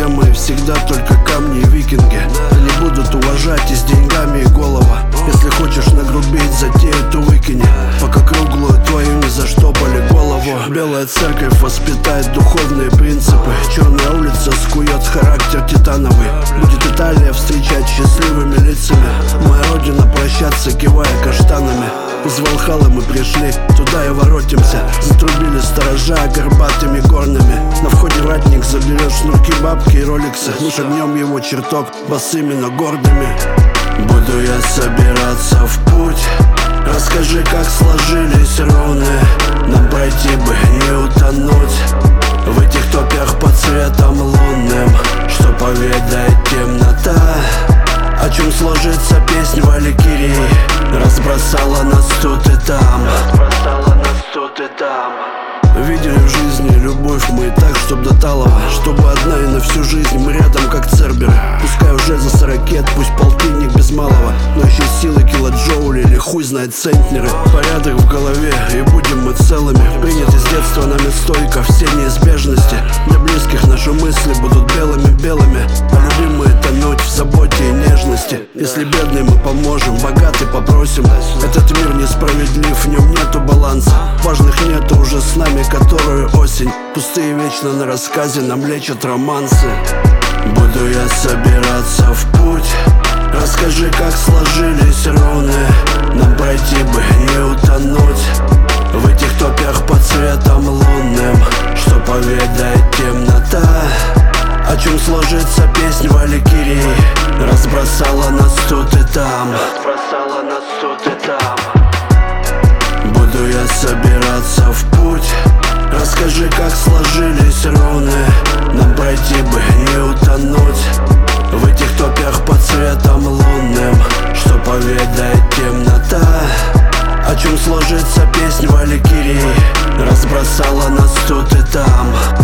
проблемы, и всегда только камни и викинги. Они будут уважать и с деньгами, и голова. Если хочешь нагрубить, затею эту выкини, пока круглую твою не заштопали голову. Белая церковь воспитает духовные принципы. Черная улица скует характер титановый. Будет Италия встречать счастливыми лицами. Моя родина прощаться, кивая каштанами. Из Валхалы мы пришли, туда и воротимся. Затрубили сторожа горбатыми горными. На входе ратник заберет шнурки, бабки и роликсы. Мы шагнем его чертог босыми, но гордыми. Буду я собираться в путь. Расскажи, как сложились руны. Нам пройти бы, не утонуть в этих топях под светом лунным. Что поведает темнота, о чем сложится песнь валькирии. Разбросала нас тут и там. Видели в жизни любовь мы и так, чтоб до талого. Чтобы одна и на всю жизнь мы рядом, как церберы. Пускай уже за 40, пусть полтинник без малого, но еще силы килоджоули или хуй знает центнеры. Порядок в голове, и будем мы целыми. Приняты с детства нами стойко все неизбежности. Для близких наши мысли будут белыми-белыми, а любимые тонуть в заботе и нежности. Если бедный мы поможем, богатый попросим. Этот мир несправедлив, в нем нету баланса. Важных нету уже с нами, которую осень. Пустые вечно на рассказе нам лечат романсы. Буду я собираться в путь. Расскажи, как сложились руны. Нам пройти бы, не утонуть в этих топях под светом лунным. Что поведает темнота, о чем сложится песнь валькирии. Разбросала нас тут и там. Буду я собираться в путь. Расскажи, как сложились руны. Нам пройти бы, не утонуть в этих топях под светом лунным. Что поведает темнота, о чем сложится песнь валькирии. Разбросала нас тут и там.